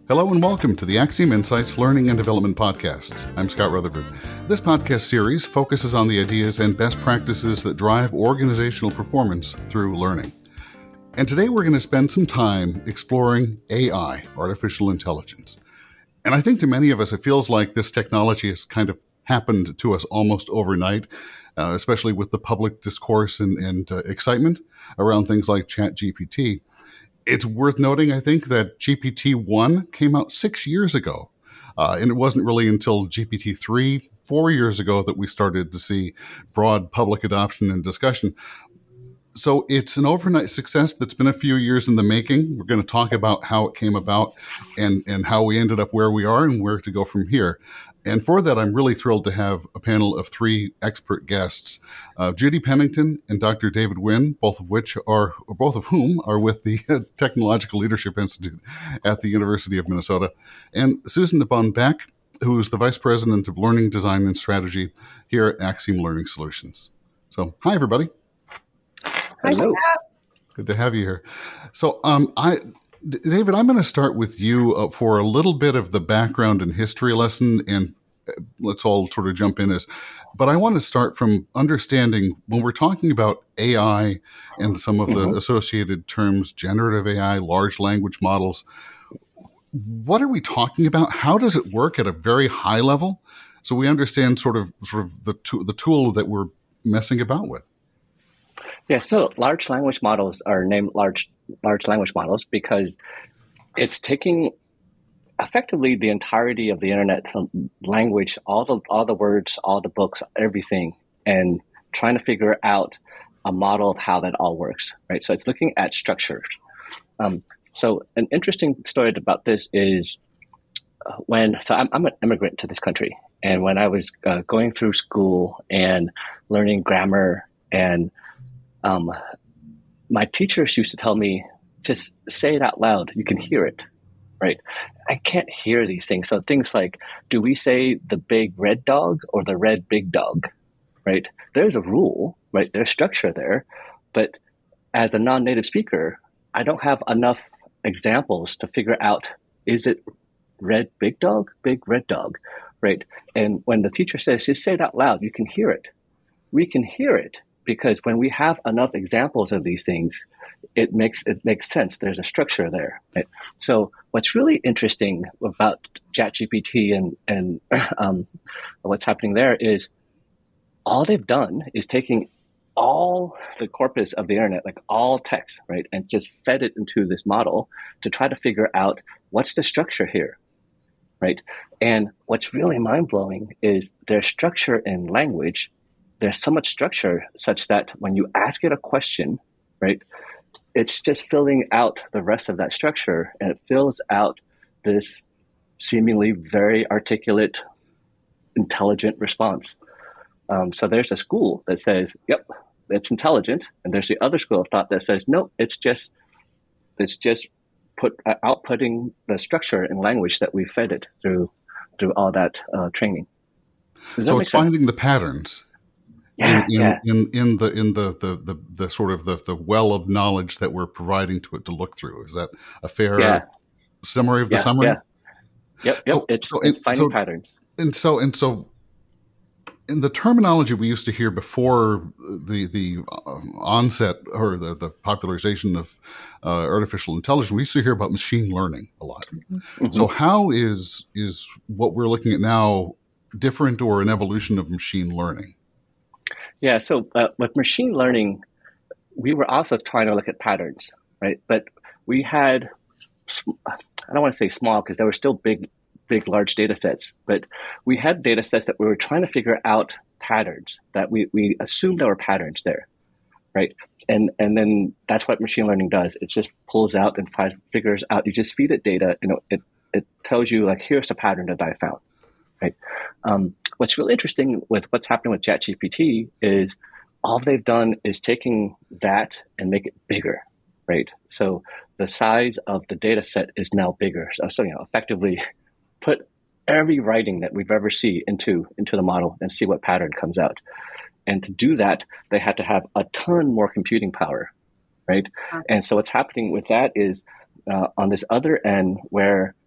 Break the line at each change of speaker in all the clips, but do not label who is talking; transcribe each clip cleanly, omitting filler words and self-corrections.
Hello and welcome to the Axiom Insights Learning and Development Podcasts. I'm Scott Rutherford. This podcast series focuses on the ideas and best practices that drive organizational performance through learning. And today we're going to spend some time exploring AI, artificial intelligence. And I think to many of us, it feels like this technology has kind of happened to us almost overnight, especially with the public discourse and excitement around things like ChatGPT. It's worth noting, I think, that GPT-1 came out 6 years ago. And it wasn't really until GPT-3, 4 years ago, that we started to see broad public adoption and discussion. So it's an overnight success that's been a few years in the making. We're going to talk about how it came about and how we ended up where we are and where to go from here. And for that, I'm really thrilled to have a panel of three expert guests, Judy Pennington and Dr. David Wynn, both of whom are with the Technological Leadership Institute at the University of Minnesota, and Susan de Boon Beck, who is the Vice President of Learning Design and Strategy here at Axiom Learning Solutions. So, hi, everybody.
Hi, Scott.
Good to have you here. So, David, I'm going to start with you for a little bit of the background and history lesson, and let's all sort of jump in. But I want to start from understanding when we're talking about AI and some of the associated terms, generative AI, large language models. What are we talking about? How does it work at a very high level, so we understand sort of the tool that we're messing about with?
Yeah, so large language models are named large language models because it's taking effectively the entirety of the internet language, all the words, all the books, everything, and trying to figure out a model of how that all works, right? So it's looking at structures. So an interesting story about this is I'm an immigrant to this country, and when I was going through school and learning grammar and my teachers used to tell me, just say it out loud. You can hear it, right? I can't hear these things. So things like, do we say the big red dog or the red big dog, right? There's a rule, right? There's structure there. But as a non-native speaker, I don't have enough examples to figure out, is it red big dog, big red dog, right? And when the teacher says, just say it out loud, you can hear it. We can hear it. Because when we have enough examples of these things, it makes sense. There's a structure there. Right? So what's really interesting about ChatGPT and what's happening there is all they've done is taking all the corpus of the internet, like all text, right, and just fed it into this model to try to figure out what's the structure here, right? And what's really mind-blowing is their structure in language. There's so much structure such that when you ask it a question, right, it's just filling out the rest of that structure, and it fills out this seemingly very articulate, intelligent response. So there's a school that says, yep, it's intelligent. And there's the other school of thought that says, no, it's just outputting the structure in language that we fed it through all that training.
So it's finding the patterns. In the sort of the well of knowledge that we're providing to it to look through. Is that a fair summary of the summary?
Yeah. Yep. It's finding patterns.
And so in the terminology we used to hear before the onset or the popularization of artificial intelligence, we used to hear about machine learning a lot. Mm-hmm. So how is what we're looking at now different or an evolution of machine learning?
Yeah, so with machine learning, we were also trying to look at patterns, right? But we had, I don't want to say small because there were still big, large data sets, but we had data sets that we were trying to figure out patterns, that we assumed there were patterns there, right? And then that's what machine learning does. It just pulls out and figures out, you just feed it data, it tells you, like, here's the pattern that I found, right? What's really interesting with what's happening with ChatGPT is all they've done is taking that and make it bigger, right? So the size of the data set is now bigger. So effectively put every writing that we've ever seen into the model and see what pattern comes out. And to do that, they had to have a ton more computing power, right? And so what's happening with that is on this other end where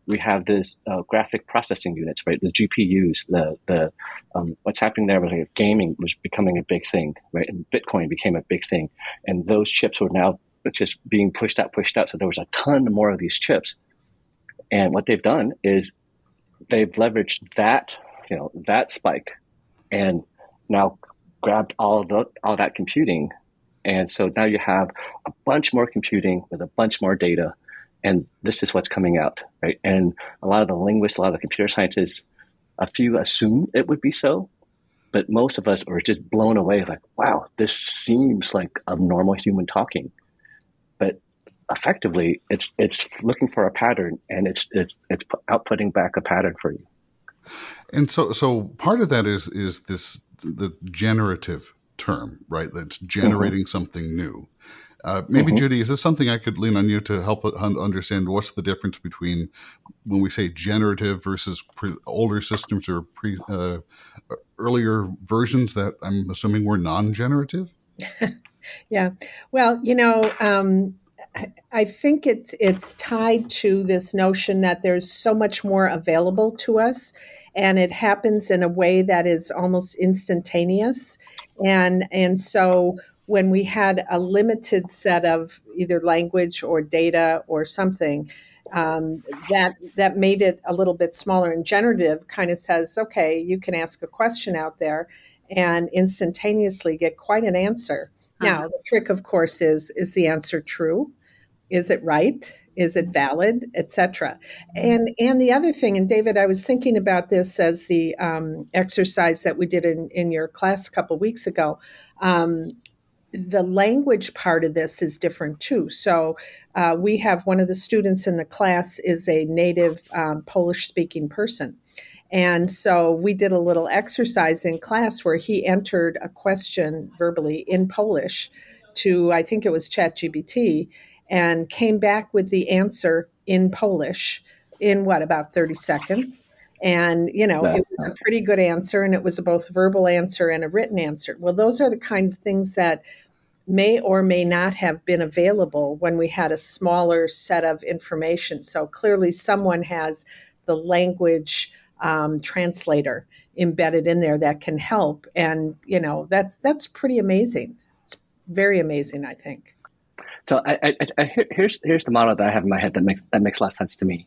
we have this graphic processing units, right? The GPUs, the what's happening there was like gaming was becoming a big thing, right? And Bitcoin became a big thing, and those chips were now just being pushed out. So there was a ton more of these chips, and what they've done is they've leveraged that, that spike, and now grabbed all that computing, and so now you have a bunch more computing with a bunch more data. And this is what's coming out, right? And a lot of the linguists, a lot of the computer scientists, a few assume it would be so, but most of us are just blown away, like, wow, this seems like a normal human talking. But effectively, it's looking for a pattern, and it's outputting back a pattern for you.
And so part of that is the generative term, right? That's generating something new. Maybe, Judy, is this something I could lean on you to help understand what's the difference between when we say generative versus older systems or earlier versions that I'm assuming were non-generative?
Yeah. Well, I think it's tied to this notion that there's so much more available to us, and it happens in a way that is almost instantaneous. And so when we had a limited set of either language or data or something, that made it a little bit smaller. And generative kind of says, okay, you can ask a question out there and instantaneously get quite an answer. Now, the trick, of course, is the answer true? Is it right? Is it valid, etc.? And the other thing, and David, I was thinking about this as the exercise that we did in your class a couple of weeks ago. The language part of this is different too. So we have one of the students in the class is a native Polish-speaking person. And so we did a little exercise in class where he entered a question verbally in Polish to, I think it was ChatGPT, and came back with the answer in Polish in about 30 seconds. And, it was a pretty good answer, and it was a both verbal answer and a written answer. Well, those are the kind of things that may or may not have been available when we had a smaller set of information. So clearly someone has the language translator embedded in there that can help. And, that's pretty amazing. It's very amazing, I think.
So here's the model that I have in my head that makes a lot of sense to me.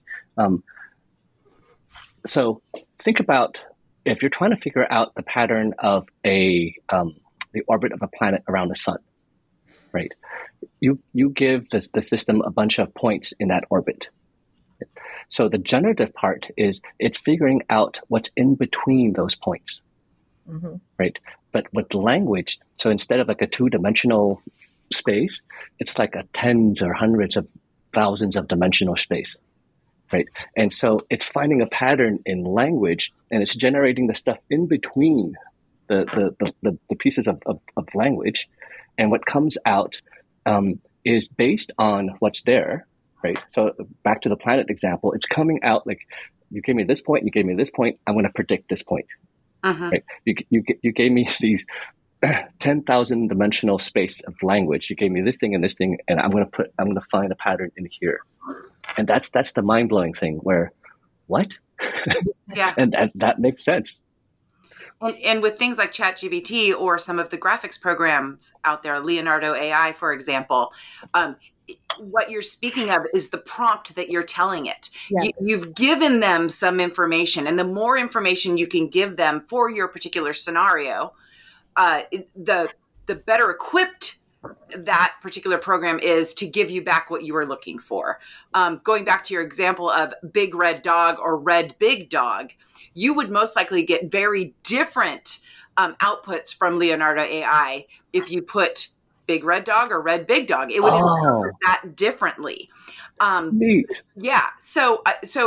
So think about if you're trying to figure out the pattern of the orbit of a planet around the sun, right? You give the system a bunch of points in that orbit. So the generative part is it's figuring out what's in between those points, right? But with language, so instead of like a two-dimensional space, it's like a tens or hundreds of thousands of dimensional space, right? And so it's finding a pattern in language, and it's generating the stuff in between the pieces of language, and what comes out is based on what's there, right? So back to the planet example, it's coming out like, you gave me this point, you gave me this point, I'm going to predict this point, right? You gave me these 10,000 dimensional space of language. You gave me this thing and this thing, and I'm going to find a pattern in here. And that's the mind blowing thing where, what?
Yeah.
And that makes sense.
And with things like ChatGPT or some of the graphics programs out there, Leonardo AI, for example, what you're speaking of is the prompt that you're telling it.
Yes.
You've given them some information, and the more information you can give them for your particular scenario, the better equipped that particular program is to give you back what you were looking for. Going back to your example of big red dog or red big dog, you would most likely get very different outputs from Leonardo AI if you put big red dog or red big dog. It would interpret that differently.
Neat.
Yeah. So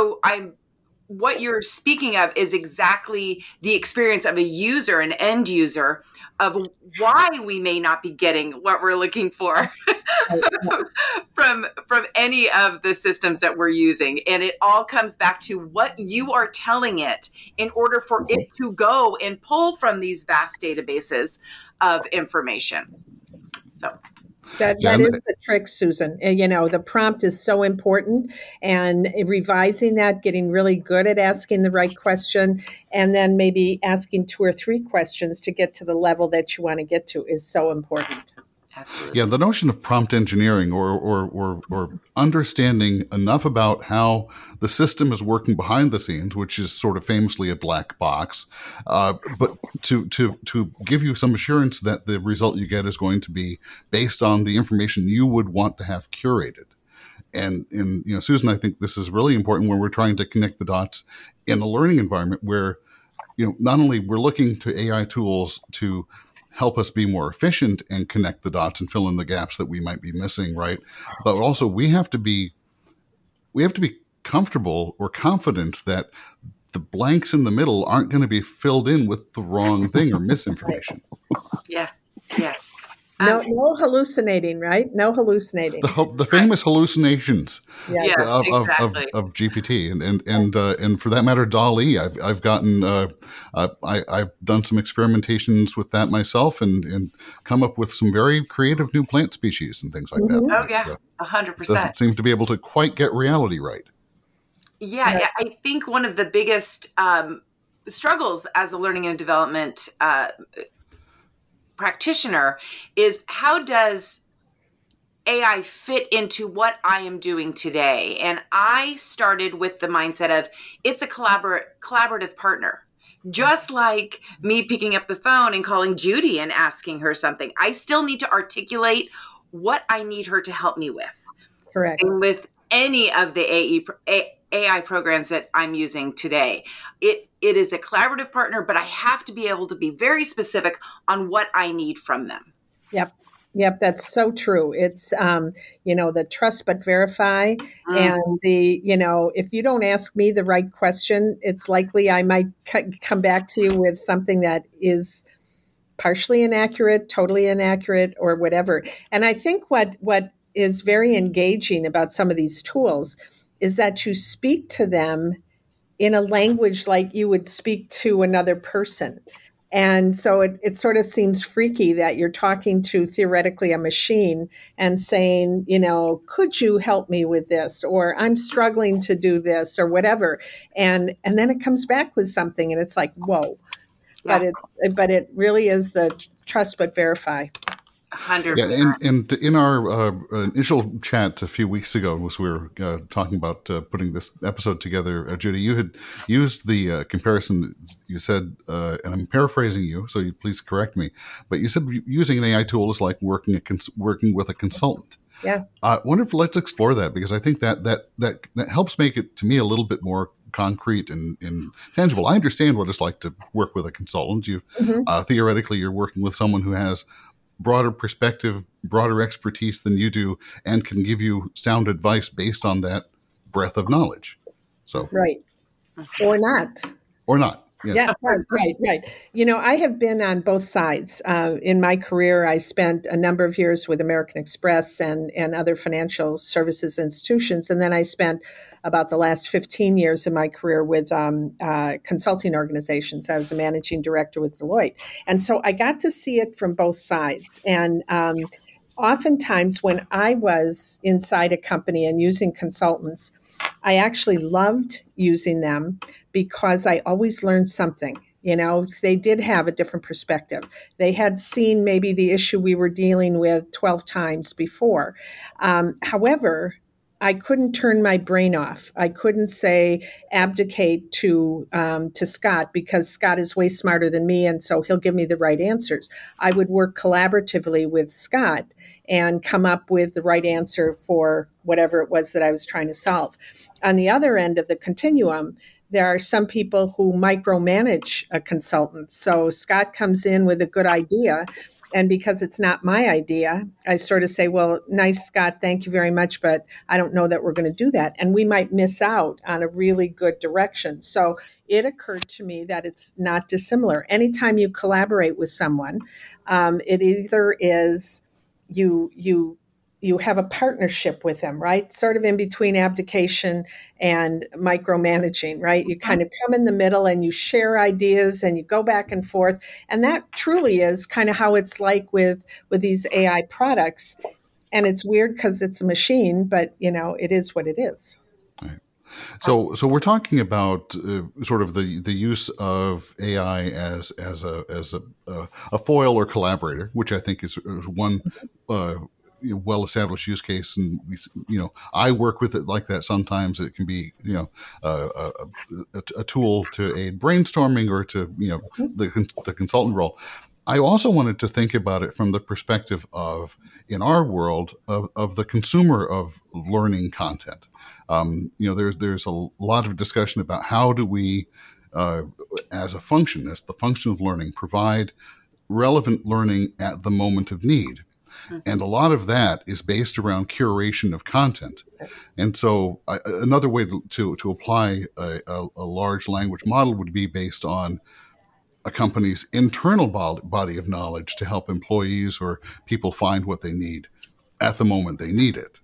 what you're speaking of is exactly the experience of a user, an end user, of why we may not be getting what we're looking for from any of the systems that we're using. And it all comes back to what you are telling it in order for it to go and pull from these vast databases of information. So
That is the trick, Susan. The prompt is so important, and revising that, getting really good at asking the right question, and then maybe asking 2 or 3 questions to get to the level that you want to get to is so important.
Absolutely.
Yeah, the notion of prompt engineering or understanding enough about how the system is working behind the scenes, which is sort of famously a black box, but to give you some assurance that the result you get is going to be based on the information you would want to have curated. And Susan, I think this is really important when we're trying to connect the dots in a learning environment where, not only we're looking to AI tools to help us be more efficient and connect the dots and fill in the gaps that we might be missing, right? But also we have to be comfortable or confident that the blanks in the middle aren't going to be filled in with the wrong thing or misinformation.
Yeah.
No hallucinating, right? No hallucinating.
The famous hallucinations
Yes, exactly.
of GPT and for that matter, DALL-E. I've gotten I've done some experimentations with that myself and come up with some very creative new plant species and things like that.
Oh yeah, 100%.
Doesn't seem to be able to quite get reality right.
Yeah, I think one of the biggest struggles as a learning and development practitioner is how does AI fit into what I am doing today? And I started with the mindset of it's a collaborative partner. Just like me picking up the phone and calling Judy and asking her something, I still need to articulate what I need her to help me with.
Correct.
Same with any of the AI programs that I'm using today. It is a collaborative partner, but I have to be able to be very specific on what I need from them.
Yep, that's so true. It's, the trust but verify. And if you don't ask me the right question, it's likely I might come back to you with something that is partially inaccurate, totally inaccurate, or whatever. And I think what is very engaging about some of these tools is that you speak to them in a language like you would speak to another person. And so it sort of seems freaky that you're talking to theoretically a machine and saying, could you help me with this? Or I'm struggling to do this or whatever. And then it comes back with something and it's like, whoa. Yeah. But it really is the trust but verify.
100%.
Yeah, and in our initial chat a few weeks ago, as we were talking about putting this episode together, Judy, you had used the comparison. You said, and I'm paraphrasing you, so you please correct me, but you said using an AI tool is like working with a consultant.
Yeah.
Wonderful. Let's explore that because I think that helps make it to me a little bit more concrete and tangible. I understand what it's like to work with a consultant. Theoretically, you're working with someone who has broader perspective, broader expertise than you do, and can give you sound advice based on that breadth of knowledge. So
right, or not.
Yes.
Yeah, right. I have been on both sides. In my career, I spent a number of years with American Express and other financial services institutions. And then I spent about the last 15 years of my career with consulting organizations. I was a managing director with Deloitte. And so I got to see it from both sides. And oftentimes when I was inside a company and using consultants, I actually loved using them because I always learned something. They did have a different perspective. They had seen maybe the issue we were dealing with 12 times before. However, I couldn't turn my brain off. I couldn't say abdicate to Scott because Scott is way smarter than me, and so he'll give me the right answers. I would work collaboratively with Scott and come up with the right answer for whatever it was that I was trying to solve. On the other end of the continuum, there are some people who micromanage a consultant. So Scott comes in with a good idea, and because it's not my idea, I sort of say, well, nice, Scott, thank you very much, but I don't know that we're going to do that. And we might miss out on a really good direction. So it occurred to me that it's not dissimilar. Anytime you collaborate with someone, it either is you you have a partnership with them, right? Sort of in between abdication and micromanaging, right? You kind of come in the middle and you share ideas and you go back and forth. And that truly is kind of how it's like with these AI products. And it's weird because it's a machine, but it is what it is.
Right. So we're talking about sort of the use of AI as a foil or collaborator, which I think is one well-established use case, and I work with it like that. Sometimes it can be a tool to aid brainstorming or to the consultant role. I also wanted to think about it from the perspective of, in our world, of the consumer of learning content. There's a lot of discussion about how do we, as the function of learning, provide relevant learning at the moment of need. And a lot of that is based around curation of content.
Yes.
And so another way to apply a large language model would be based on a company's internal body of knowledge to help employees or people find what they need at the moment they need it.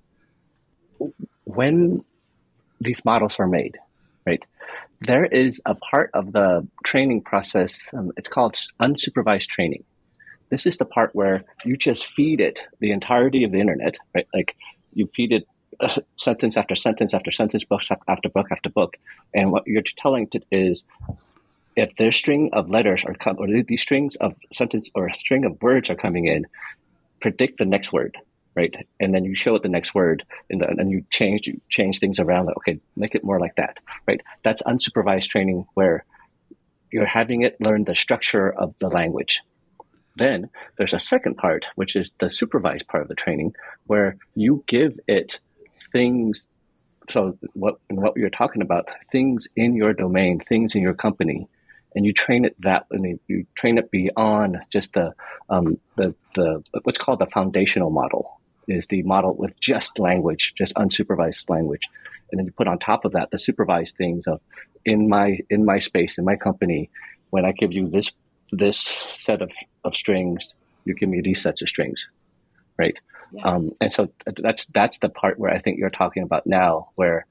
When these models are made, right, there is a part of the training process, it's called unsupervised training. This is the part where you just feed it the entirety of the internet, right? Like you feed it sentence after sentence after sentence, book after book after book. And what you're telling it is, if their string of letters or these strings of sentence or a string of words are coming in, predict the next word, right? And then you show it the next word, and you change things around. Like, okay, make it more like that, right? That's unsupervised training where you're having it learn the structure of the language. Then there's a second part, which is the supervised part of the training, where you give it things. So what you're talking about, things in your domain, things in your company, and you train it you train it beyond just the what's called the foundational model, is the model with just language, just unsupervised language, and then you put on top of that the supervised things of in my space, in my company, when I give you this set of strings, you give me these sets of strings, right? Yeah. And so that's the part where I think you're talking about now, where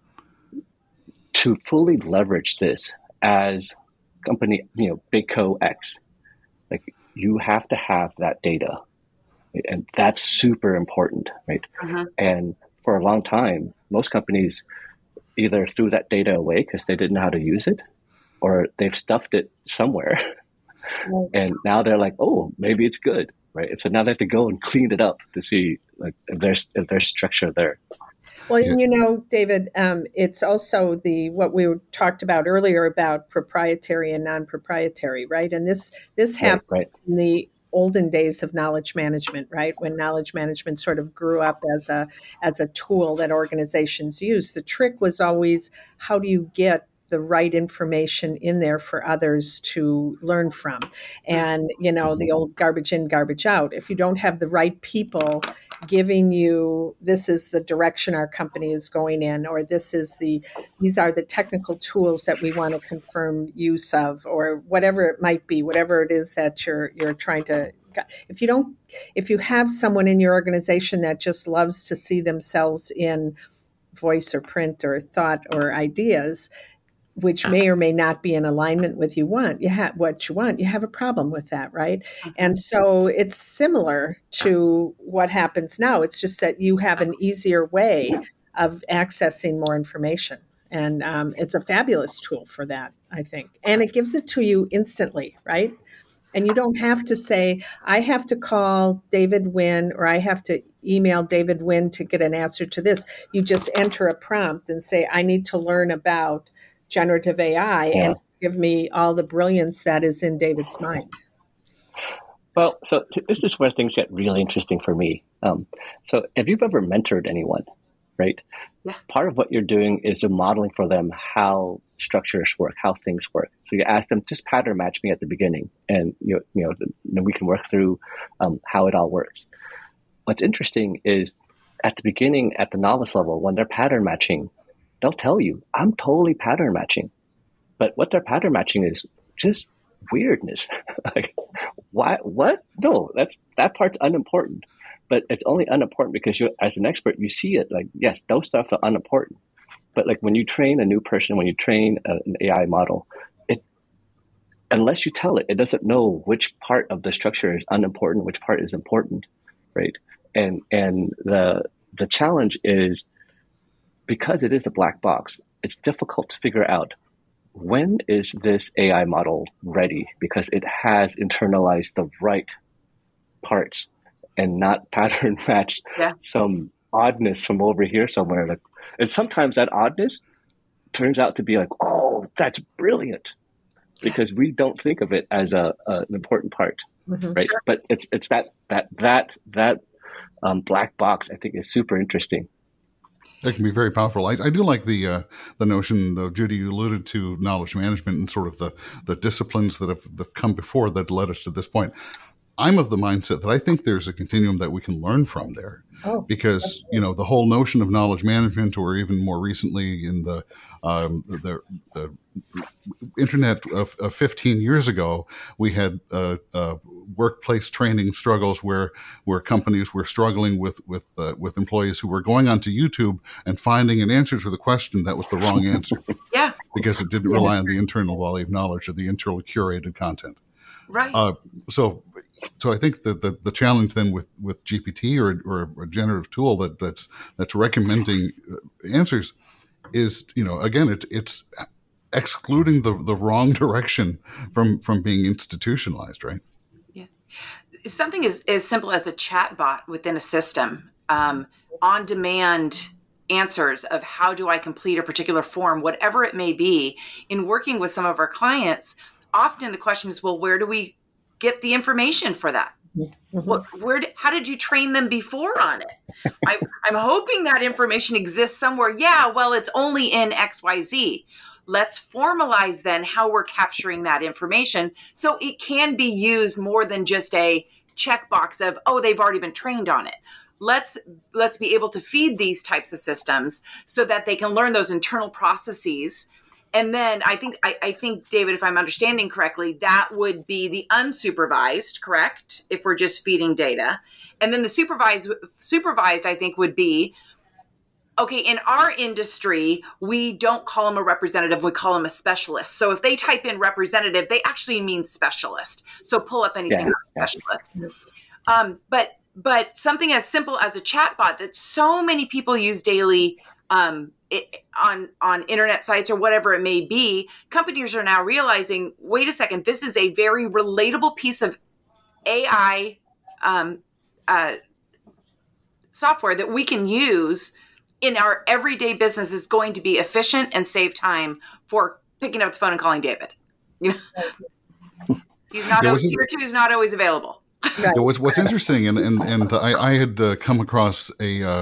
to fully leverage this as company, Big Co X, like you have to have that data, right? And that's super important, right? Uh-huh. And for a long time, most companies either threw that data away because they didn't know how to use it, or they've stuffed it somewhere. Right. And now they're like, oh, maybe it's good, right? And so now they have to go and clean it up to see like if there's structure there.
Well, David, it's also what we talked about earlier about proprietary and non-proprietary, right? And this happened in the olden days of knowledge management, right? When knowledge management sort of grew up as a tool that organizations use. The trick was always, how do you get the right information in there for others to learn from? And, the old garbage in, garbage out. If you don't have the right people giving you, this is the direction our company is going in, or these are the technical tools that we want to confirm use of, or whatever it might be, whatever it is that you're trying to. If you have someone in your organization that just loves to see themselves in voice or print or thought or ideas, which may or may not be in alignment with what you want, you have a problem with that, right? And so it's similar to what happens now. It's just that you have an easier way of accessing more information. And it's a fabulous tool for that, I think. And it gives it to you instantly, right? And you don't have to say, I have to call David Wynn or I have to email David Wynn to get an answer to this. You just enter a prompt and say, I need to learn about generative AI, and give me all the brilliance that is in David's mind.
Well, so this is where things get really interesting for me. So have you ever mentored anyone, right? Yeah. Part of what you're doing is you're modeling for them how structures work, how things work. So you ask them, just pattern match me at the beginning, and we can work through how it all works. What's interesting is at the beginning, at the novice level, when they're pattern matching, they'll tell you, I'm totally pattern matching. But what they're pattern matching is just weirdness. Like, why? What? No, that part's unimportant. but it's only unimportant because you, as an expert, you see it like, yes, those stuff are unimportant. But like when you train a new person, when you train an AI model, unless you tell it, it doesn't know which part of the structure is unimportant, which part is important, right? And the challenge is, because it is a black box, it's difficult to figure out when is this AI model ready, because it has internalized the right parts and not pattern matched some oddness from over here somewhere. Like, and sometimes that oddness turns out to be like, oh, that's brilliant, because we don't think of it as an important part, right? Sure. But it's that black box, I think, is super interesting.
It can be very powerful. I do like the notion, though, Judy, you alluded to knowledge management and sort of the disciplines that have come before that led us to this point. I'm of the mindset that I think there's a continuum that we can learn from there. Because, the whole notion of knowledge management, or even more recently in the internet of 15 years ago, we had workplace training struggles where companies were struggling with employees who were going onto YouTube and finding an answer to the question that was the wrong answer.
Yeah.
Because it didn't rely on the internal body of knowledge or the internally curated content.
Right.
So I think that the challenge then with GPT or a generative tool that's recommending answers is, again, it's excluding the wrong direction from being institutionalized, right?
Yeah. Something as simple as a chat bot within a system, on-demand answers of how do I complete a particular form, whatever it may be. In working with some of our clients, often the question is, well, where do we get the information for that? Mm-hmm. How did you train them before on it? I'm hoping that information exists somewhere. Yeah, well, it's only in XYZ. Let's formalize then how we're capturing that information so it can be used more than just a checkbox of, oh, they've already been trained on it. Let's be able to feed these types of systems so that they can learn those internal processes. And then I think, David, if I'm understanding correctly, that would be the unsupervised, correct? If we're just feeding data. And then the supervised, I think, would be, okay, in our industry, we don't call them a representative, we call them a specialist. So if they type in representative, they actually mean specialist. So pull up anything on specialist. But something as simple as a chatbot that so many people use daily on internet sites or whatever it may be, companies are now realizing, wait a second, this is a very relatable piece of AI software that we can use in our everyday business, is going to be efficient and save time for picking up the phone and calling David. He's not tier 2 is not always available.
Right. What's interesting, and I had come across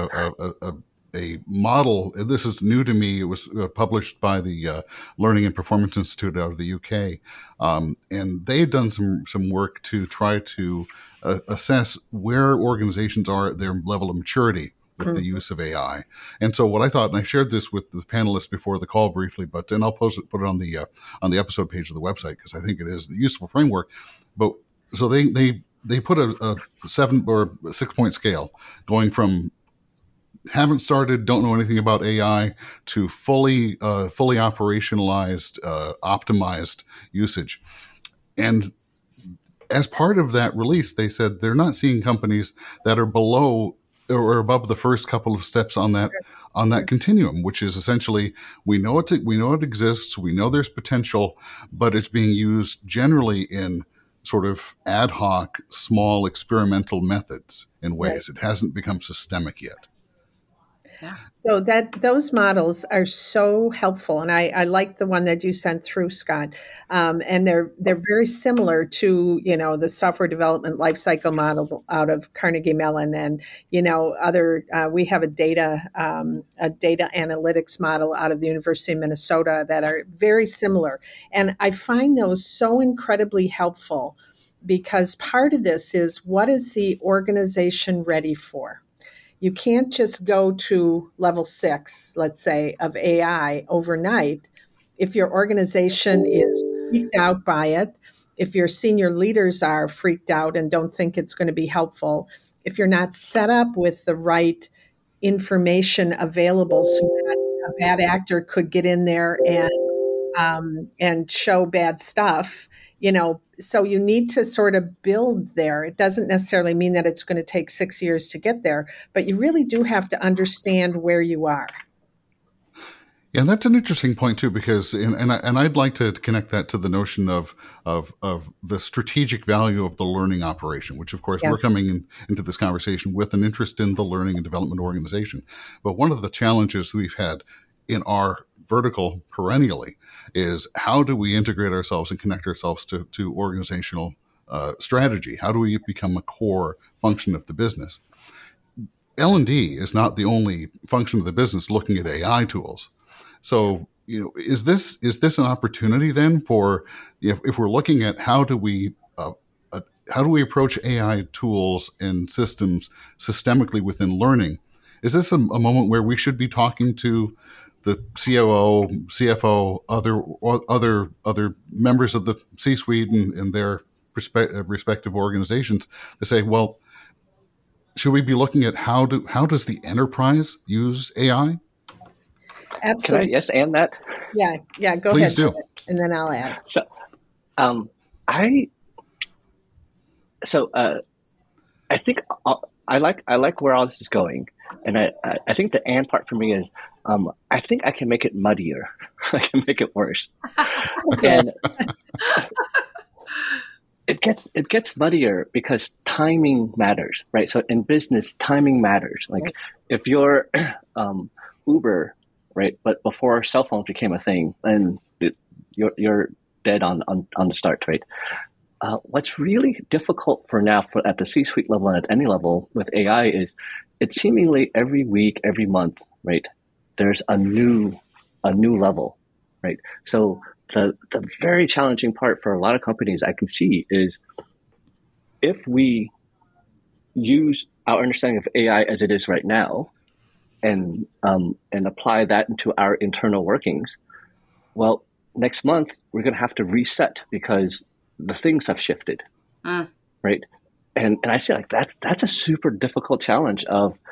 a model. This is new to me. It was published by the Learning and Performance Institute out of the UK, and they had done some work to try to assess where organizations are at their level of maturity with the use of AI. And so what I thought, and I shared this with the panelists before the call briefly, but then I'll put it on the episode page of the website because I think it is a useful framework. But so they put a 7 or 6 point scale going from haven't started, don't know anything about AI to fully operationalized, optimized usage. And as part of that release, they said they're not seeing companies that are below or above the first couple of steps on that continuum, which is essentially we know it exists, we know there's potential, but it's being used generally in sort of ad hoc, small experimental methods in ways. It hasn't become systemic yet.
Yeah. So those models are so helpful, and I like the one that you sent through, Scott. And they're very similar to the software development lifecycle model out of Carnegie Mellon, and other. We have a data analytics model out of the University of Minnesota that are very similar, and I find those so incredibly helpful because part of this is, what is the organization ready for? You can't just go to level 6, let's say, of AI overnight. If your organization is freaked out by it, if your senior leaders are freaked out and don't think it's going to be helpful, if you're not set up with the right information available so that a bad actor could get in there and show bad stuff, so you need to sort of build there. It doesn't necessarily mean that it's going to take 6 years to get there, but you really do have to understand where you are.
Yeah, and that's an interesting point too, because and I'd like to connect that to the notion of the strategic value of the learning operation, which of course we're coming into this conversation with an interest in the learning and development organization. But one of the challenges we've had in our vertical perennially is how do we integrate ourselves and connect ourselves to organizational strategy? How do we become a core function of the business? L&D is not the only function of the business looking at AI tools. So, is this an opportunity then for if we're looking at how do we approach AI tools and systems systemically within learning? Is this a moment where we should be talking to the COO, CFO, other members of the C-suite and their respective organizations to say, well, should we be looking at how does the enterprise use AI?
Absolutely.
Can I yes and that?
Yeah. Go
Please
ahead.
do.
And then I'll add.
So, I think I like where all this is going, and I think the and part for me is I think I can make it muddier. I can make it worse, and it gets muddier because timing matters, right? So in business, timing matters. Like if you're Uber, right? But before cell phones became a thing, then you're dead on the start, right? What's really difficult at the C-suite level and at any level with AI is it's seemingly every week, every month, right? There's a new level, right? So the very challenging part for a lot of companies I can see is if we use our understanding of AI as it is right now and apply that into our internal workings, well, next month we're going to have to reset because the things have shifted, right? And I say like that's a super difficult challenge.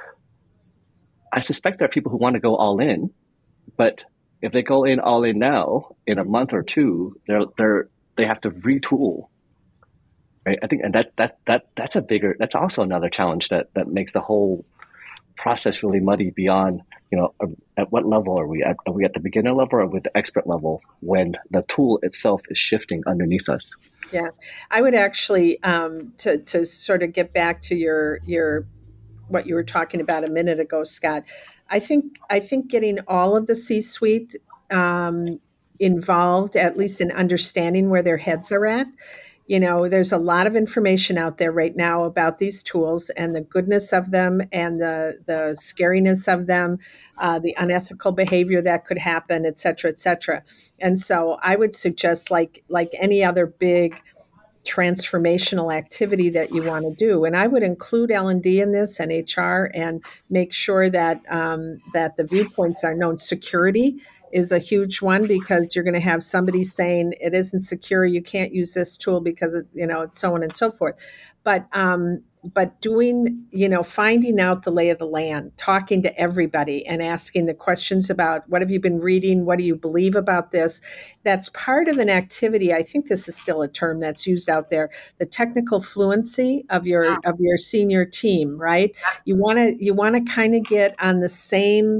I suspect there are people who want to go all in, but if they go all in now, in a month or two, they have to retool, right? I think, and that's also another challenge that makes the whole process really muddy beyond, at what level are we at? Are we at the beginner level or with the expert level when the tool itself is shifting underneath us?
Yeah, I would actually, to sort of get back to your what you were talking about a minute ago, Scott. I think getting all of the C-suite involved, at least in understanding where their heads are at. There's a lot of information out there right now about these tools and the goodness of them and the scariness of them, the unethical behavior that could happen, et cetera, et cetera. And so I would suggest like any other big transformational activity that you want to do. And I would include L&D in this and HR and make sure that that the viewpoints are known. Security is a huge one because you're going to have somebody saying it isn't secure. You can't use this tool because it's so on and so forth. But doing, finding out the lay of the land, talking to everybody and asking the questions about what have you been reading? What do you believe about this? That's part of an activity. I think this is still a term that's used out there. The technical fluency of your senior team, right? You want to kind of get on the same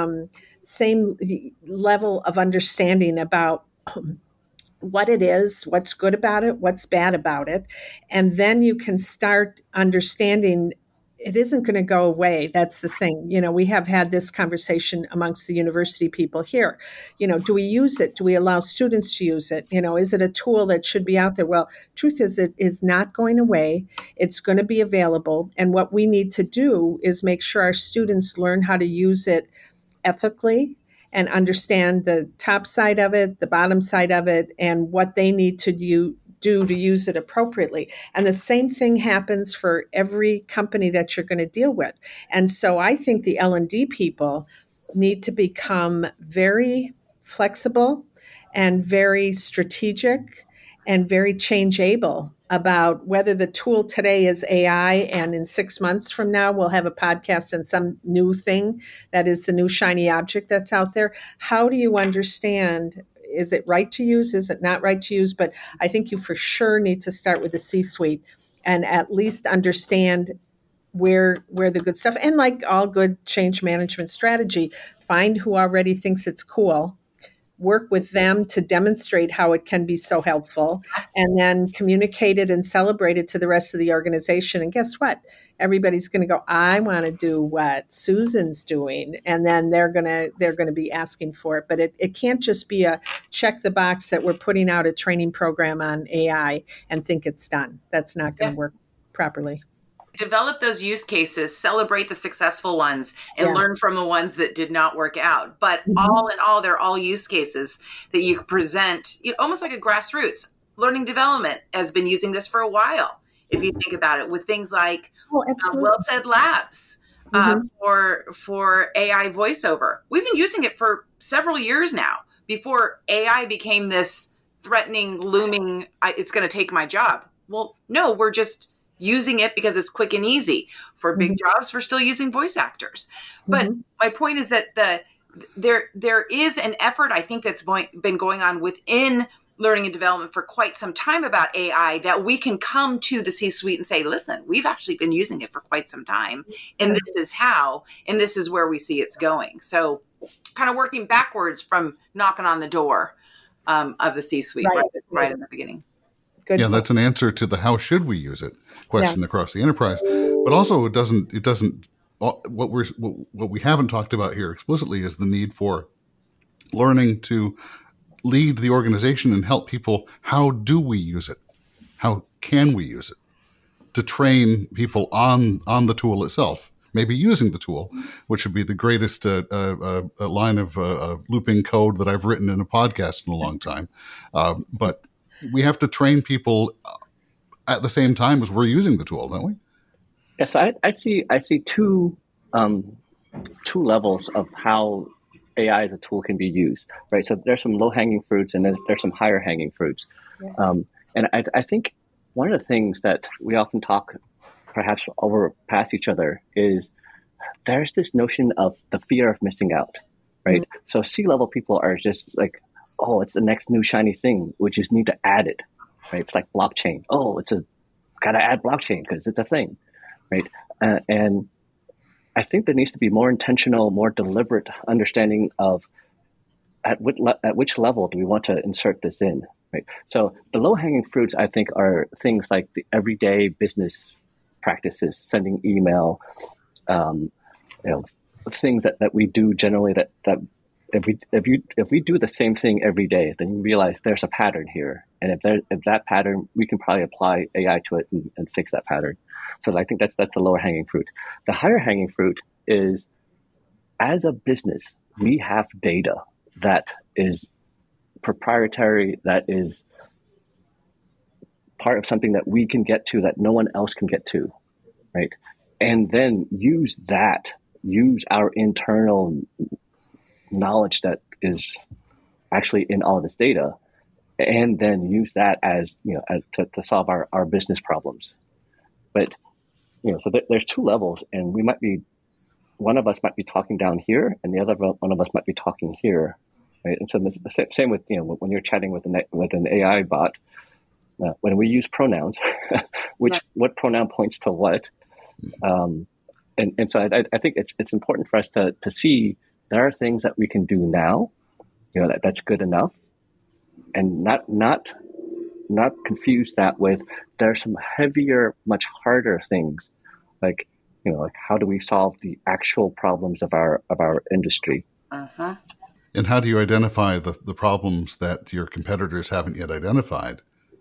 level of understanding about what it is, what's good about it, what's bad about it. And then you can start understanding it isn't going to go away. That's the thing. We have had this conversation amongst the university people here. Do we use it? Do we allow students to use it? Is it a tool that should be out there? Well, truth is it is not going away. It's going to be available. And what we need to do is make sure our students learn how to use it ethically and understand the top side of it, the bottom side of it, and what they need to do to use it appropriately. And the same thing happens for every company that you're going to deal with. And so I think the L&D people need to become very flexible and very strategic and very change able about whether the tool today is AI, and in 6 months from now, we'll have a podcast and some new thing that is the new shiny object that's out there. How do you understand? Is it right to use? Is it not right to use? But I think you for sure need to start with the C-suite and at least understand where the good stuff, and like all good change management strategy, find who already thinks it's cool, work with them to demonstrate how it can be so helpful, and then communicate it and celebrate it to the rest of the organization. And guess what? Everybody's going to go, I want to do what Susan's doing. And then they're going to be asking for it. But it can't just be a check the box that we're putting out a training program on AI and think it's done. That's not going to work properly.
Develop those use cases, celebrate the successful ones, and learn from the ones that did not work out. But all in all, they're all use cases that you present, almost like a grassroots. Learning development has been using this for a while, if you think about it, with things like Well Said Labs for AI voiceover. We've been using it for several years now, before AI became this threatening, looming, it's going to take my job. Well, no, we're just using it because it's quick and easy. For big jobs, we're still using voice actors. But my point is that there is an effort, I think, that's been going on within learning and development for quite some time about AI, that we can come to the C-suite and say, listen, we've actually been using it for quite some time, and this is how, and this is where we see it's going. So kind of working backwards from knocking on the door of the C-suite right at the beginning.
Good. Yeah, that's an answer to the how should we use it question across the enterprise. But also it doesn't what we haven't talked about here explicitly is the need for learning to lead the organization and help people. How do we use it? How can we use it? To train people on the tool itself, maybe using the tool, which would be the greatest line of looping code that I've written in a podcast in a long time. But we have to train people at the same time as we're using the tool, don't we?
Yes, I see two levels of how AI as a tool can be used, right? So there's some low-hanging fruits, and then there's some higher-hanging fruits. Yeah. And I think one of the things that we often talk, perhaps over past each other, is there's this notion of the fear of missing out, right? Mm-hmm. So C-level people are just like, oh, it's the next new shiny thing. We just need to add it, right? It's like blockchain. Oh, gotta add blockchain because it's a thing, right? And I think there needs to be more intentional, more deliberate understanding of at which level do we want to insert this in, right? So the low-hanging fruits, I think, are things like the everyday business practices, sending email, things that we do generally that if we do the same thing every day, then you realize there's a pattern here. And if that pattern, we can probably apply AI to it and fix that pattern. So I think that's the lower hanging fruit. The higher hanging fruit is, as a business, we have data that is proprietary, that is part of something that we can get to that no one else can get to, right? And then use our internal knowledge that is actually in all of this data, and then use that as to solve our business problems. But so there's two levels, and one of us might be talking down here, and the other one of us might be talking here, right? And so it's the same with when you're chatting with an AI bot, when we use pronouns, what pronoun points to what, and so I think it's important for us to see there are things that we can do now, that's good enough, and not confuse that with there's some heavier, much harder things, like how do we solve the actual problems of our industry?
Uh-huh.
And how do you identify the problems that your competitors haven't yet identified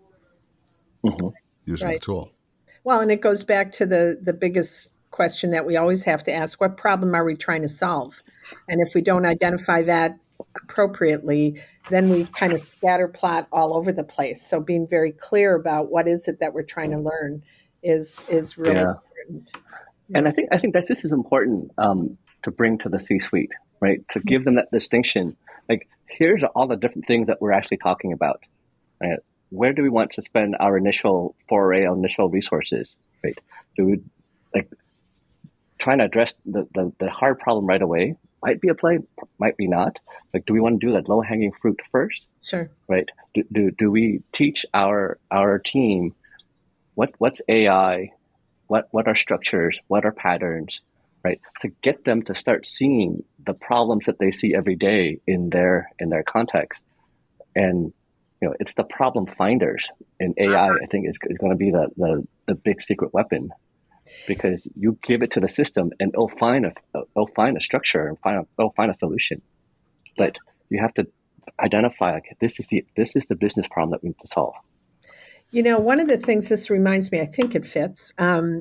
using the tool?
Well, and it goes back to the biggest question that we always have to ask: what problem are we trying to solve? And if we don't identify that appropriately, then we kind of scatter plot all over the place. So being very clear about what is it that we're trying to learn is really important.
And I think that this is important to bring to the C-suite, right? To give them that distinction. Like, here's all the different things that we're actually talking about. Right? where do we want to spend our initial foray, our initial resources, right? Do we trying to address the hard problem right away? Might be a play, might be not. Do we want to do that low hanging fruit first?
Sure.
Right. Do we teach our team what's AI, what are structures, what are patterns, right? To get them to start seeing the problems that they see every day in their context. And it's the problem finders in AI, I think, is going to be the big secret weapon, because you give it to the system and it'll find a structure and it'll find a solution. But you have to identify, this is the business problem that we need to solve.
One of the things this reminds me, I think it fits. One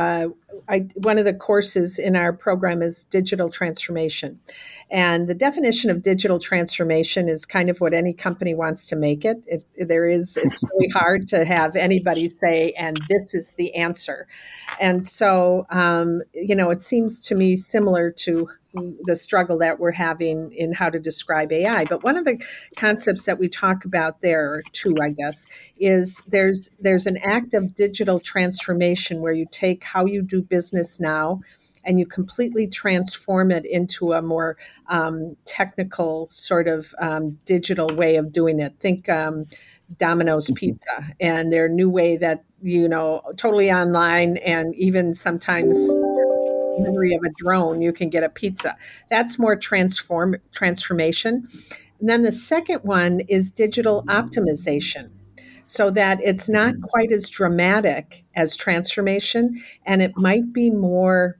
of the courses in our program is digital transformation. And the definition of digital transformation is kind of what any company wants to make it. It's really hard to have anybody say, and this is the answer. And so, it seems to me similar to the struggle that we're having in how to describe AI. But one of the concepts that we talk about there, too, I guess, is there's an act of digital transformation where you take how you do business now and you completely transform it into a more technical sort of digital way of doing it. Think Domino's Pizza and their new way that, totally online, and even sometimes delivery of a drone, you can get a pizza. That's more transformation. And then the second one is digital optimization, so that it's not quite as dramatic as transformation, and it might be more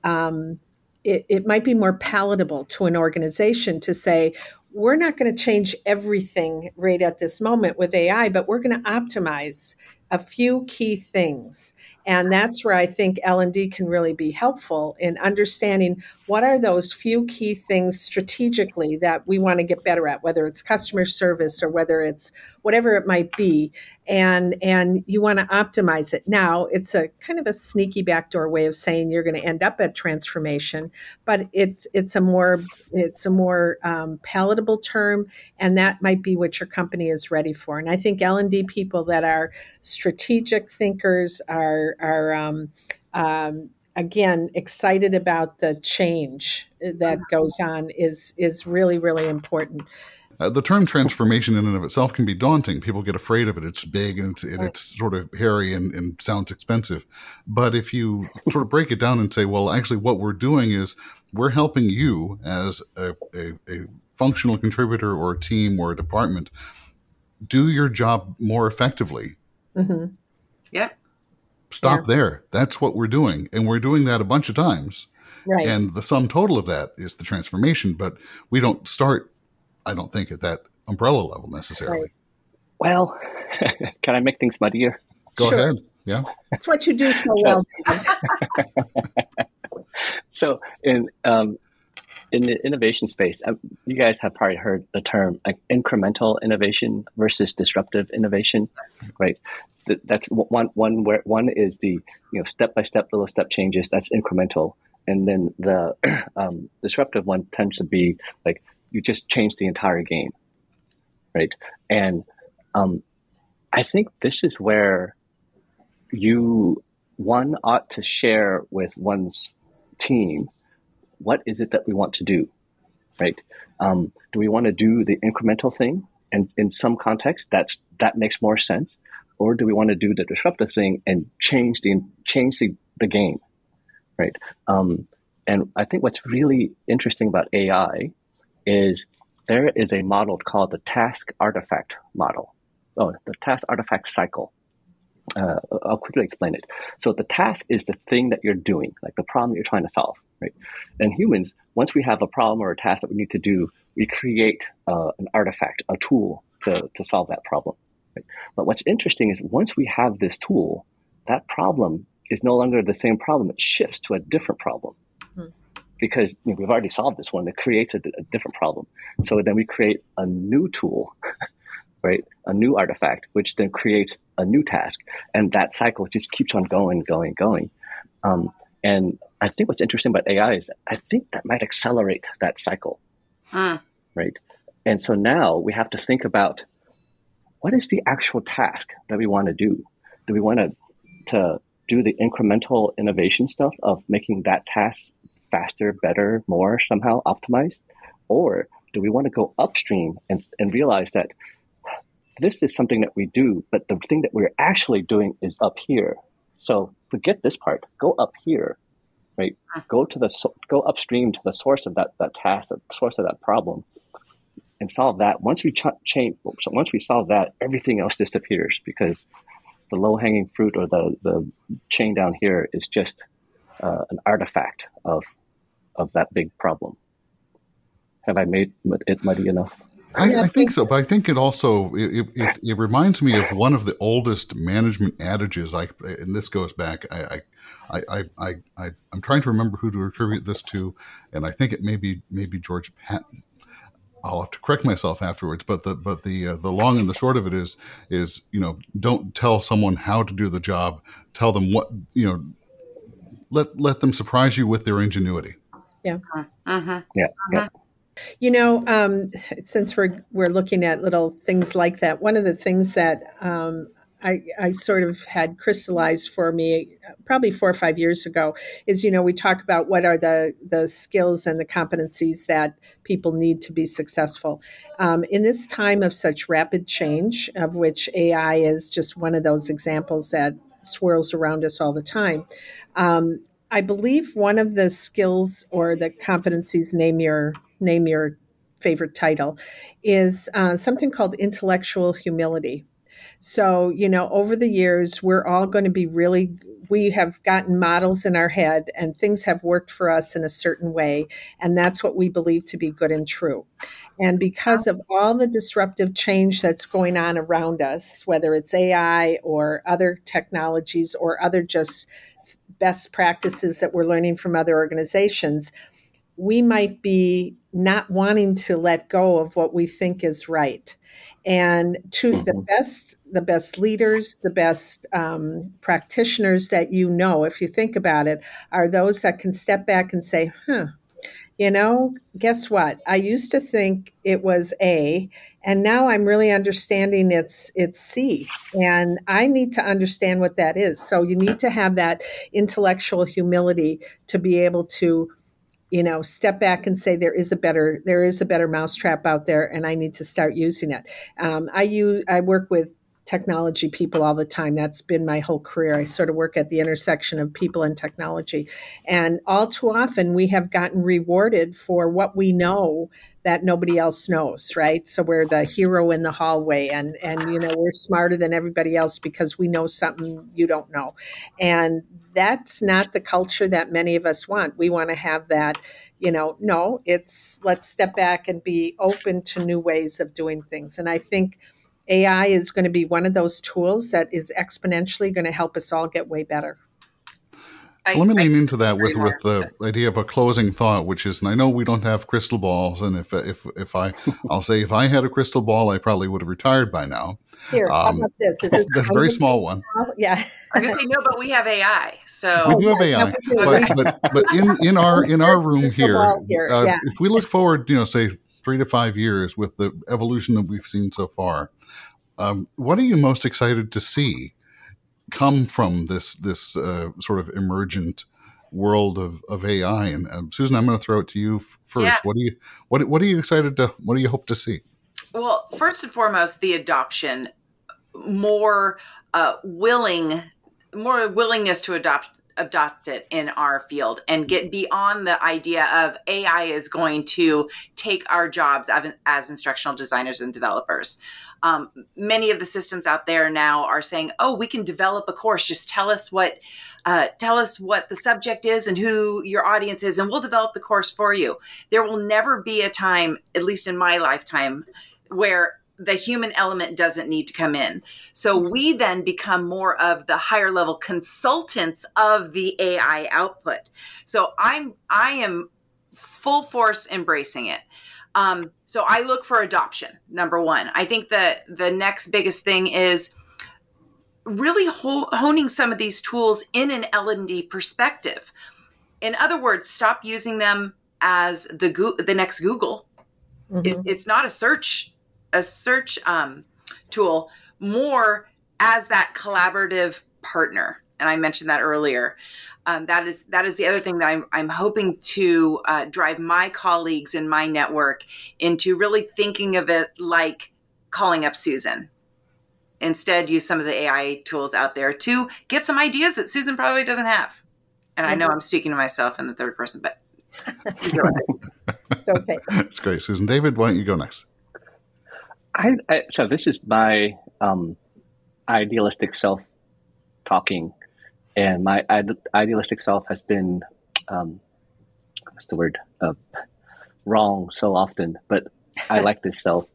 it might be more palatable to an organization to say, we're not going to change everything right at this moment with AI, but we're going to optimize a few key things. And that's where I think L&D can really be helpful in understanding what are those few key things strategically that we want to get better at, whether it's customer service or whether it's whatever it might be. And you want to optimize it. Now, it's a kind of a sneaky backdoor way of saying you're going to end up at transformation, but it's a more palatable term, and that might be what your company is ready for. And I think L&D people that are strategic thinkers are again excited about the change that goes on is really, really important.
The term transformation in and of itself can be daunting. People get afraid of it. It's big and it's sort of hairy and sounds expensive. But if you sort of break it down and say, well, actually what we're doing is we're helping you as a functional contributor or a team or a department do your job more effectively.
Mm-hmm.
Yeah.
Stop there. That's what we're doing. And we're doing that a bunch of times.
Right.
And the sum total of that is the transformation. But we don't start, I don't think, at that umbrella level necessarily.
Right.
Well, can I make things muddier?
Go ahead. Yeah.
That's what you do so well.
So in the innovation space, you guys have probably heard the term like incremental innovation versus disruptive innovation, right? That's one where one is the step-by-step little step changes. That's incremental, and then the disruptive one tends to be like you just change the entire game, right? And I think this is where one ought to share with one's team what is it that we want to do, right? Do we want to do the incremental thing, and in some context that makes more sense? Or do we want to do the disruptive thing and change the game, right? And I think what's really interesting about AI is there is a model called the task artifact model. The task artifact cycle. I'll quickly explain it. So the task is the thing that you're doing, like the problem that you're trying to solve, right? And humans, once we have a problem or a task that we need to do, we create an artifact, a tool to solve that problem. Right? But what's interesting is once we have this tool, that problem is no longer the same problem. It shifts to a different problem because we've already solved this one. It creates a different problem. So then we create a new tool, right? A new artifact, which then creates a new task. And that cycle just keeps on going. And I think what's interesting about AI is I think that might accelerate that cycle, right? And so now we have to think about what is the actual task that we want to do? Do we want to do the incremental innovation stuff of making that task faster, better, more somehow optimized? Or do we want to go upstream and realize that this is something that we do, but the thing that we're actually doing is up here. So forget this part, go up here, right? Go upstream to the source of that task, the source of that problem, and solve that. Once we solve that, everything else disappears, because the low-hanging fruit or the chain down here is just an artifact of that big problem. Have I made it muddy enough?
I think so, but I think it also it reminds me of one of the oldest management adages. And this goes back. I'm trying to remember who to attribute this to, and I think it may be George Patton. I'll have to correct myself afterwards. But the long and the short of it is don't tell someone how to do the job. Tell them what Let them surprise you with their ingenuity.
Yeah.
Mm-hmm. Yeah. Yeah.
Since we're looking at little things like that, one of the things that I sort of had crystallized for me probably 4 or 5 years ago is, we talk about what are the skills and the competencies that people need to be successful. In this time of such rapid change, of which AI is just one of those examples that swirls around us all the time, I believe one of the skills or the competencies, name your favorite title, is something called intellectual humility. So, over the years, we're all going to be we have gotten models in our head and things have worked for us in a certain way. And that's what we believe to be good and true. And because of all the disruptive change that's going on around us, whether it's AI or other technologies or other just best practices that we're learning from other organizations, we might be not wanting to let go of what we think is right. And the best leaders, the best practitioners that if you think about it, are those that can step back and say, guess what? I used to think it was A, and now I'm really understanding it's C, and I need to understand what that is. So you need to have that intellectual humility to be able to step back and say there is a better mousetrap out there, and I need to start using it. I work with technology people all the time. That's been my whole career. I sort of work at the intersection of people and technology, and all too often we have gotten rewarded for what we know that nobody else knows, right? So we're the hero in the hallway, and we're smarter than everybody else because we know something you don't know. And that's not the culture that many of us want. We want to have that, no, let's step back and be open to new ways of doing things. And I think AI is going to be one of those tools that is exponentially going to help us all get way better.
So let me lean into that with the idea of a closing thought, which is, and I know we don't have crystal balls, and I'll say if I had a crystal ball, I probably would have retired by now.
Here, how about this? Is this
that's a very small one.
Yeah.
I'm going to say no, but we have AI. So
we do have AI, but in our room here, if we look forward, say 3 to 5 years with the evolution that we've seen so far, what are you most excited to see come from this sort of emergent world of AI? And Susan, I'm going to throw it to you first. Yeah. What are you excited to? What do you hope to see?
Well, first and foremost, the adoption, more willingness to adopt it in our field and get beyond the idea of AI is going to take our jobs as instructional designers and developers. Many of the systems out there now are saying, "Oh, we can develop a course. Just tell us what the subject is and who your audience is, and we'll develop the course for you." There will never be a time, at least in my lifetime, where the human element doesn't need to come in. So we then become more of the higher level consultants of the AI output. So I am full force embracing it. So I look for adoption, number one. I think that the next biggest thing is really honing some of these tools in an L&D perspective. In other words, stop using them as the next Google. Mm-hmm. It's not a search tool, more as that collaborative partner. And I mentioned that earlier. That is the other thing that I'm hoping to drive my colleagues in my network into really thinking of it like calling up Susan. Instead, use some of the AI tools out there to get some ideas that Susan probably doesn't have. And I know I'm speaking to myself in the third person, but
it's okay.
That's great, Susan. David, why don't you go next?
So this is my idealistic self talking. And my idealistic self has been, what's the word, wrong so often, but I like this self.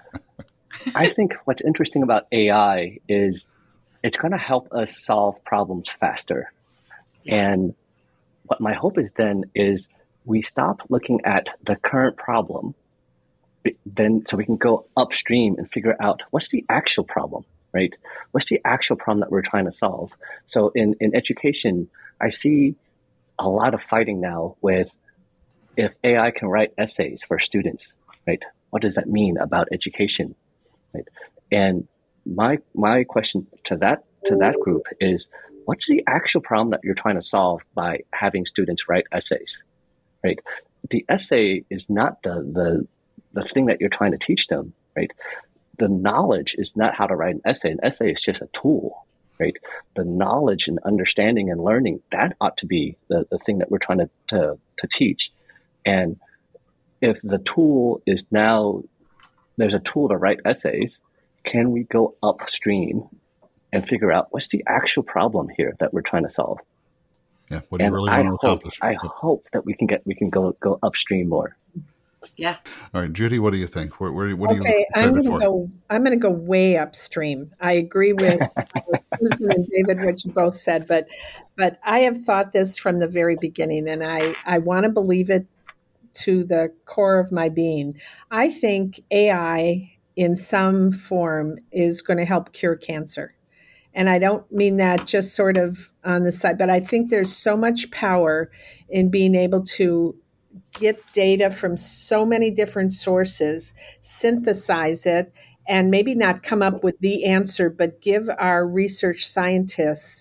I think what's interesting about AI is it's going to help us solve problems faster. And what my hope is then is we stop looking at the current problem, then so we can go upstream and figure out what's the actual problem. Right? What's the actual problem that we're trying to solve? So in education, I see a lot of fighting now with if AI can write essays for students, right? What does that mean about education? Right? And my question to that group is, what's the actual problem that you're trying to solve by having students write essays? Right? The essay is not the thing that you're trying to teach them, right? The knowledge is not how to write an essay. An essay is just a tool, right? The knowledge and understanding and learning, that ought to be the thing that we're trying to teach. And if the tool is now, there's a tool to write essays, can we go upstream and figure out what's the actual problem here that we're trying to solve?
Yeah, what do you really want to accomplish?
I hope that we can go upstream more.
Yeah.
All right, Judy, what do you think? What are you
excited for? I'm going to go way upstream. I agree with Susan and David, what you both said, but I have thought this from the very beginning, and I want to believe it to the core of my being. I think AI in some form is going to help cure cancer. And I don't mean that just sort of on the side, but I think there's so much power in being able to get data from so many different sources, synthesize it, and maybe not come up with the answer, but give our research scientists,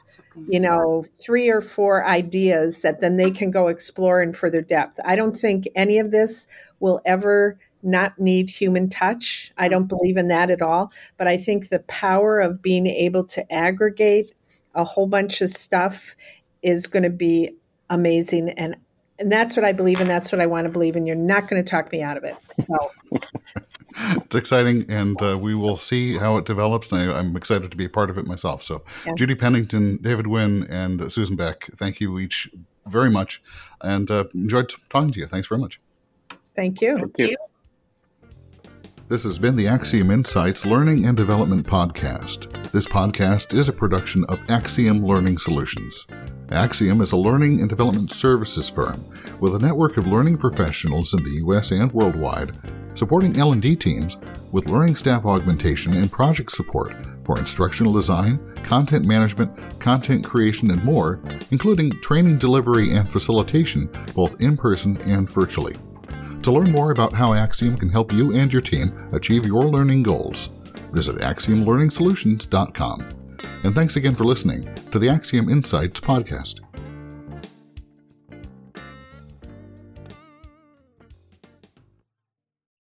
3 or 4 ideas that then they can go explore in further depth. I don't think any of this will ever not need human touch. I don't believe in that at all. But I think the power of being able to aggregate a whole bunch of stuff is going to be amazing. And that's what I believe, and that's what I want to believe, and you're not going to talk me out of it. So
it's exciting, and we will see how it develops, and I'm excited to be a part of it myself. So yeah. Judy Pennington, David Wynn, and Susan Beck, thank you each very much, and enjoyed talking to you. Thanks very much.
Thank you.
Thank you.
This has been the Axiom Insights Learning and Development Podcast. This podcast is a production of Axiom Learning Solutions. Axiom is a learning and development services firm with a network of learning professionals in the U.S. and worldwide, supporting L&D teams with learning staff augmentation and project support for instructional design, content management, content creation, and more, including training delivery and facilitation, both in person and virtually. To learn more about how Axiom can help you and your team achieve your learning goals, visit AxiomLearningSolutions.com. And thanks again for listening to the Axiom Insights podcast.